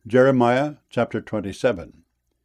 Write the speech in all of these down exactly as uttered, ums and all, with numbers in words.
Jeremiah chapter twenty-seven.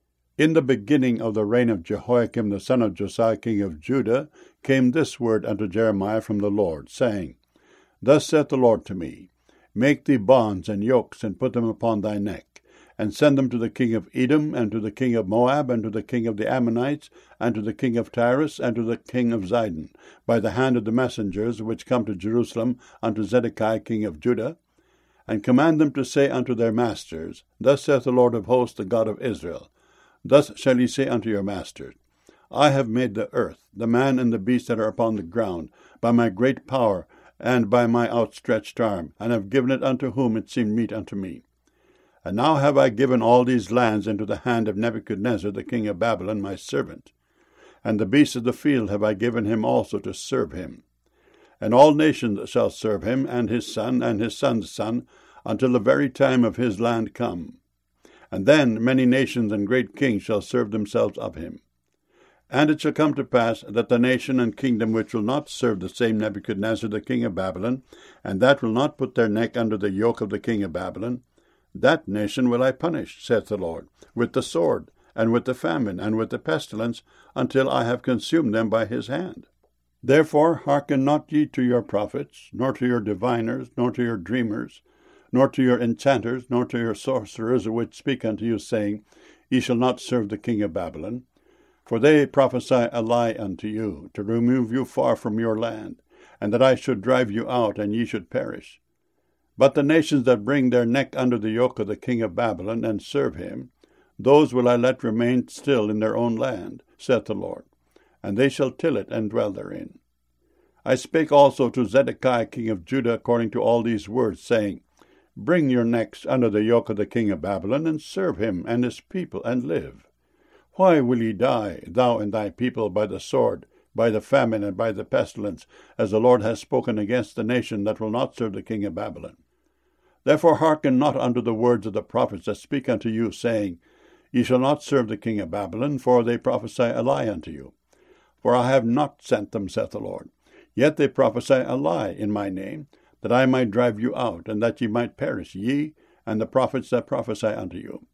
In the beginning of the reign of Jehoiakim the son of Josiah king of Judah came this word unto Jeremiah from the Lord, saying, Thus saith the Lord to me, Make thee bonds and yokes, and put them upon thy neck, and send them to the king of Edom, and to the king of Moab, and to the king of the Ammonites, and to the king of Tyrus, and to the king of Zidon, by the hand of the messengers which come to Jerusalem unto Zedekiah king of Judah, and command them to say unto their masters, Thus saith the Lord of hosts, the God of Israel, Thus shall ye say unto your masters, I have made the earth, the man and the beast that are upon the ground, by my great power, and by my outstretched arm, and have given it unto whom it seemed meet unto me. And now have I given all these lands into the hand of Nebuchadnezzar the king of Babylon, my servant. And the beasts of the field have I given him also to serve him. And all nations shall serve him, and his son, and his son's son, until the very time of his land come. And then many nations and great kings shall serve themselves of him. And it shall come to pass that the nation and kingdom which will not serve the same Nebuchadnezzar the king of Babylon, and that will not put their neck under the yoke of the king of Babylon, that nation will I punish, saith the Lord, with the sword, and with the famine, and with the pestilence, until I have consumed them by his hand. Therefore hearken not ye to your prophets, nor to your diviners, nor to your dreamers, nor to your enchanters, nor to your sorcerers, which speak unto you, saying, Ye shall not serve the king of Babylon. For they prophesy a lie unto you, to remove you far from your land, and that I should drive you out, and ye should perish. But the nations that bring their neck under the yoke of the king of Babylon, and serve him, those will I let remain still in their own land, saith the Lord, and they shall till it and dwell therein. I spake also to Zedekiah king of Judah according to all these words, saying, Bring your necks under the yoke of the king of Babylon, and serve him and his people, and live. Why will ye die, thou and thy people, by the sword, by the famine, and by the pestilence, as the Lord has spoken against the nation that will not serve the king of Babylon? Therefore hearken not unto the words of the prophets that speak unto you, saying, Ye shall not serve the king of Babylon, for they prophesy a lie unto you. For I have not sent them, saith the Lord. Yet they prophesy a lie in my name, that I might drive you out, and that ye might perish, ye, and the prophets that prophesy unto you.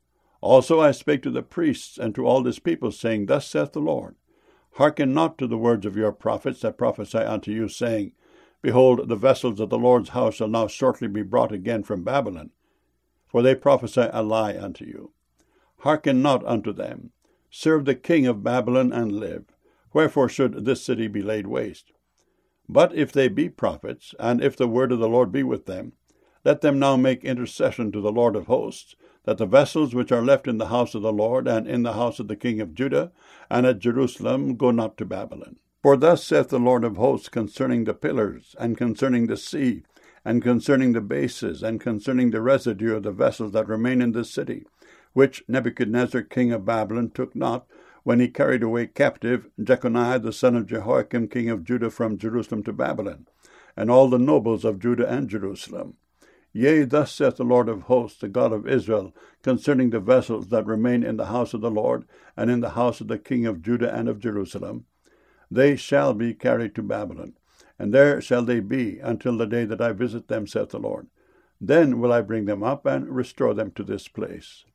Also I spake to the priests and to all this people, saying, Thus saith the Lord, Hearken not to the words of your prophets that prophesy unto you, saying, Behold, the vessels of the Lord's house shall now shortly be brought again from Babylon. For they prophesy a lie unto you. Hearken not unto them. Serve the king of Babylon, and live. Wherefore should this city be laid waste? But if they be prophets, and if the word of the Lord be with them, let them now make intercession to the Lord of hosts, that the vessels which are left in the house of the Lord, and in the house of the king of Judah, and at Jerusalem, go not to Babylon. For thus saith the Lord of hosts concerning the pillars, and concerning the sea, and concerning the bases, and concerning the residue of the vessels that remain in this city, which Nebuchadnezzar king of Babylon took not, when he carried away captive Jeconiah the son of Jehoiakim king of Judah from Jerusalem to Babylon, and all the nobles of Judah and Jerusalem. Yea, thus saith the Lord of hosts, the God of Israel, concerning the vessels that remain in the house of the Lord, and in the house of the king of Judah and of Jerusalem. They shall be carried to Babylon, and there shall they be until the day that I visit them, saith the Lord. Then will I bring them up, and restore them to this place.